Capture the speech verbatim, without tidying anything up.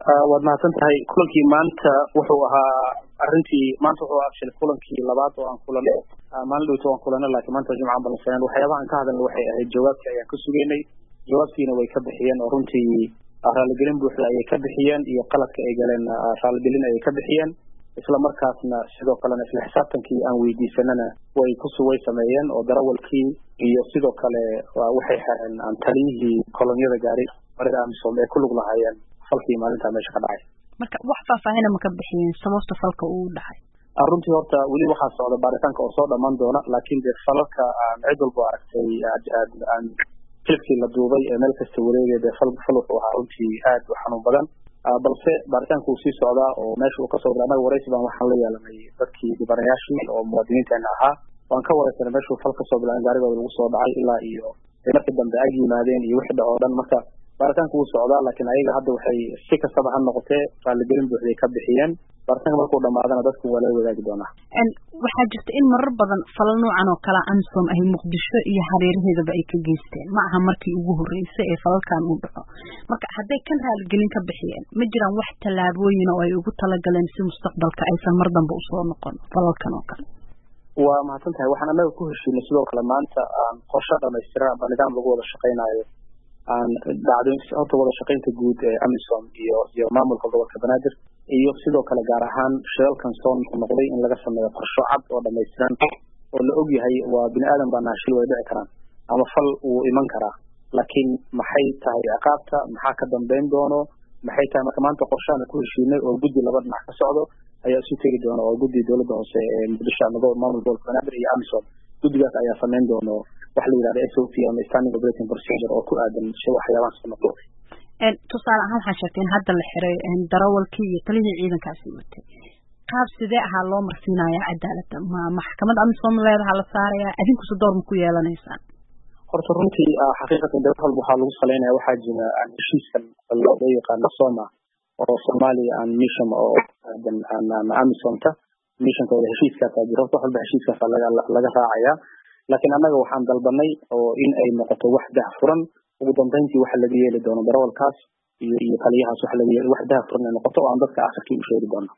waad mahadsantahay kulankii maanta wuxuu ahaa arintii maanta wuxuu ahaa kulankii labaad oo aan kulanay maalin dhowto aan kulanay laakiin maanta jimcahan balansaneen waxyaabaha aan ka hadalnay waxay ahayd jawaabtii ayaan ku sugaynay jawaabtiina way ka bixiyeen oo runtii raaligelin buuxda ayay ka bixiyeen iyo qaladka ay galeen raaligelin ayay ka bixiyeen isla markaasna sidoo kalena isla xisaabtankii aan weydiisanana way ku way sameeyeen oo darawalkii iyo sidoo kale waxay xireen aan taliyihii kolonyada gaari marida amisom ee ku lug lahaayeen falkii maalinta meesha ka dhacay marka wax faahfaahin ma ka bixiyeen sababta falka uu dhacay runtii horta weli waxaa socda baaritaanka oo soo dhamaan doona laakiin de falalka aan cid walba aragtay aan filkii la duubay ee meel kasta wareegay fal fal wuxuu ahaa runtii aad u xanuun badan balse baaritaanku uu sii socdaa oo meesha uu ka soo dhacay waraysi baan waxaan la yeelanay dadkii dhibanayaashii oo muwaadiniinteena ahaa waan ka waraysanay meeshuu fal ka soo bilaabay gaarigooda lagu soo dhacay ilaa iyo markii dambe ay yimaadeen iyo wixii dhaco dhan marka baaritaanku wuu socdaa laakiin ayaga hadda waxay si kastaba ha noqotee raaligelin buuxday ka bixiyeen baaritaanka markuu dhamaadana dadku waa laga wadaagi doonaa waxaa jirta in marar badan falal noocan oo kale amisom ay muqdisho iyo hareeraheedaba ay ka geysteen ma aha markii ugu horreysay ee falalkan uu dhaco marka hadday kan raaligelin ka bixiyeen ma jiraan wax tallaabooyin oo ay ugu talagaleen si mustaqbalka aysan mar dambe usoo noqon falalkan oo kale waa mahadsan tahay waxaan annaga ku heshiinay sidoo kale maanta aan qorshe dhamaystiran ama nidaam lagu wada shaqaynaayo aan dhacdooyin horta wada shaqaynta guud ee amisom iyo iyo maamulka gobolka banaadir iyo sidoo kale gaar ahaan shilalkan soo noqday in laga sameeyo qorsho cad oo dhamaystiran oo la og yahay waa bini aadan baa naashil way dhici karaan ama fal wuu iman karaa laakiin maxay tahay ciqaabta maxaa ka dambeyn doono maxay tahay marka maanta qorshaana ku heshiinay oo guddi laba dhinac ka socdo ayaa isu tegi doona oo guddi dowladda hoose ee muqdisho ama maamulka gobolka banaadir iyo amisom guddigaas ayaa sameyn doono wax la yidhahdo S O P ama standing operating procedure oo ku aadan si waxyaabaha soo noqday tusaale ahaan waxaa sheegtay in hadda la xiray darawalkii iyo taliyihii ciidankaasi watay qaab sidee ahaa loo marsiinayaa cadaaladda ma maxkamad amisom leedaha la saarayaa adinkuse door ma ku yeelanaysaan horta runtii xaqiiqatan dawlad walba waxaa lagu salaynaya waxaa jira aan heshiiskan loo yaqaano soma oo Soomaaliya aan mission oo aadan aan amisomta missionkooda heshiiskaas jira horta walba heshiiskaas laga laga raacayaa laakiin annaga waxaan dalbanay oo in ay noqoto wax daahfuran ugu dambeyntii waxa laga yeeli doono darawalkaas iyo iyo taliyahaas waxa laga yeeli wax daahfuran noqoto oo aan dadka akhirkii u sheegi doono